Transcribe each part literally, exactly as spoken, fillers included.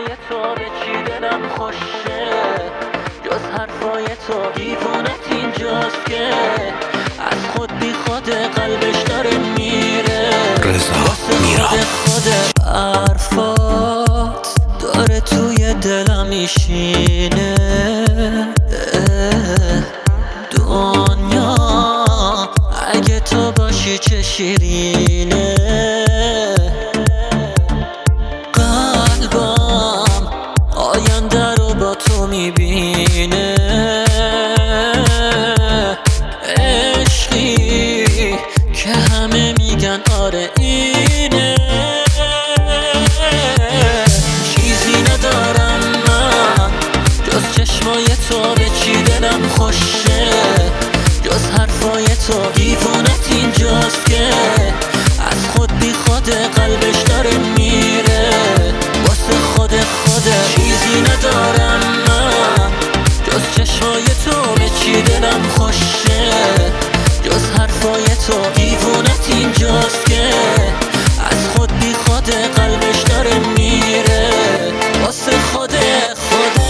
چشمای تو به چی دلم خوشه، جز حرفای تو دیوونت اینجاست که از خود بی خود قلبش داره میره. رضا میرا خود حرفات داره توی دلم میشینه. دنیا اگه تو باشی چه شیرینه. قلبم آینده رو با تو میبینه. عشقی که همه میگن آره اینه. چیزی ندارم من جز چشمای تو به چی دلم خوشه، جز حرفای تو دیوونت اینجاست که از خود بی خود قلبش داره میره. واسه خود خوده چیزی ندارم من جز چشمای تو به چی دلم خوشه، جز حرفای تو دیوونت اینجاست که از خود بی خود قلبش داره میره. واسه خود خوده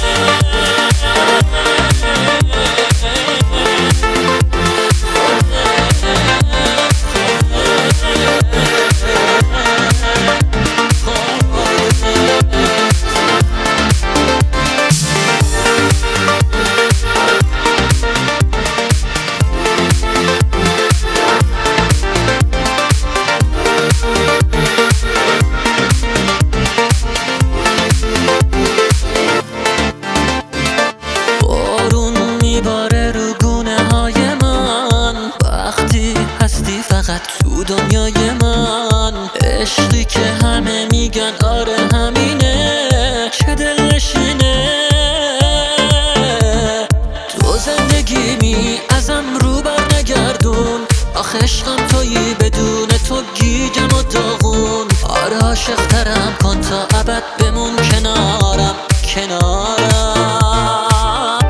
فقط تو دنیای من. عشقی که همه میگن آره همینه، چه دلنشینه. تو زندگیمی ازم رو بر نگردون، آخه عشقم تویی بدون تو گیجم و داغون. آره عاشق ترم کن تا ابد بمون کنارم کنارم.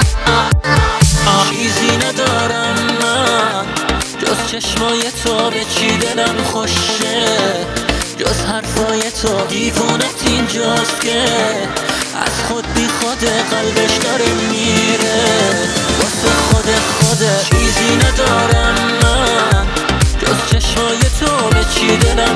چیزی ندارم من جز چشمای تو به چی دلم خوشه، جز حرفای تو دیوونت اینجاست که از خود بی خود قلبش داره میره. واسه خود خوده چیزی ندارم من جز چشمای تو به چی دلم